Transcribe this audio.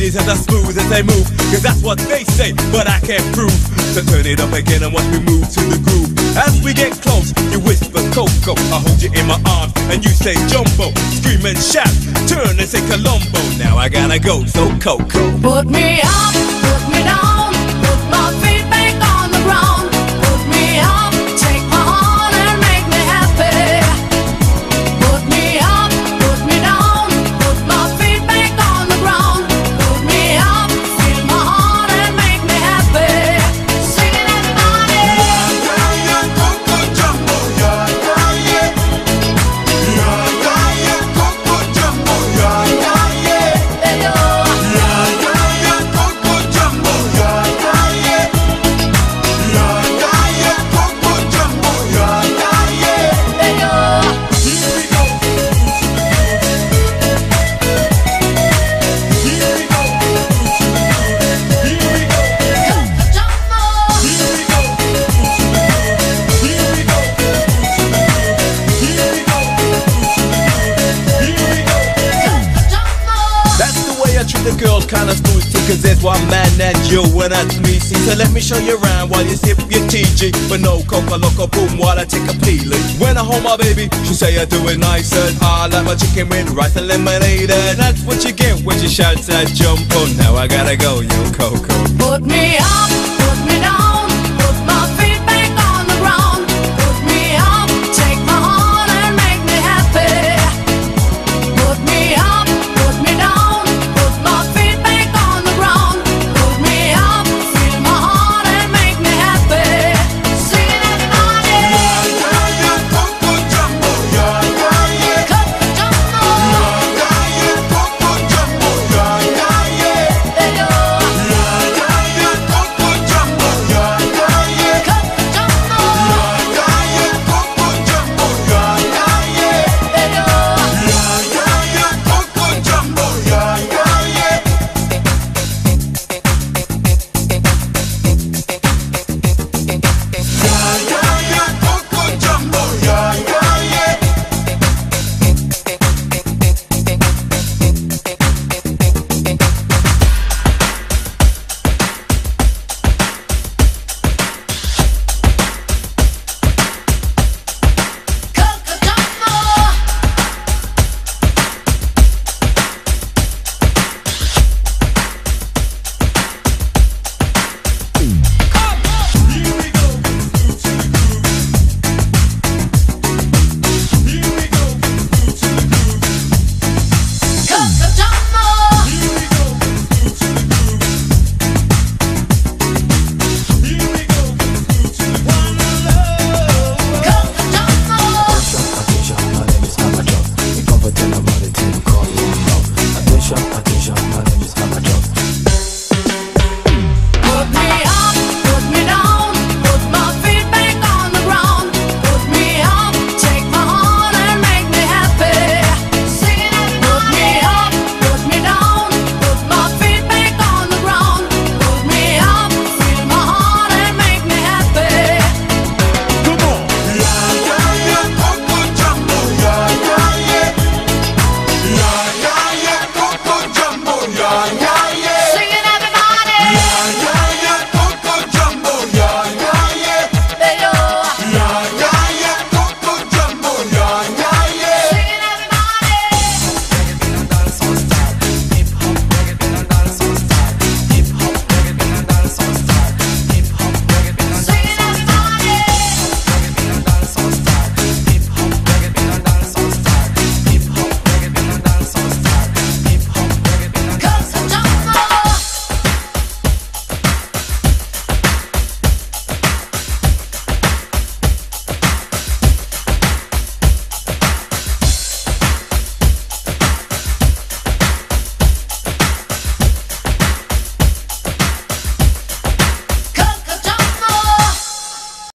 ladies are as smooth as they move, cause that's what they say, but I can't prove. So turn it up again and watch me move to the groove. As we get close, you whisper Coco, I hold you in my arms and you say Jumbo. Scream and shout, turn and say Colombo. Now I gotta go, so Coco. Put me up, put me down, put my feet back on the ground. Put me up, take my heart and make me happy. Put me up, put me down, put my feet back on the ground. Put me up, feel my heart and make me happy. Sing it everybody. Yeah, yeah, Coco Jumbo. Yeah, yeah, yeah. Yeah, yeah, yeah, Coco Jumbo. Yeah, yeah, yeah. Hey, yo. Yeah, yeah, yeah, Coco Jumbo. Yeah, yeah, yeah. Yeah, yeah, yeah, Coco Jumbo. Yeah, yeah, yeah. Hey, yo. Here we go. Here we go. Here we go. Jumbo. Here we go. Here we go. Here we go. Here we go. Jumbo. That's the way I treat the girls, kinda smooth too, cause there's one man and you and that's me. See, so let me show you around while you sip your TG. But no coca loco boom while I take a peeling. When I hold my baby, she say I do it nice, and I like my chicken with rice and lemonade. And that's what you get when she shouts at Jumbo. Now I gotta go, yo Coco. Put me up,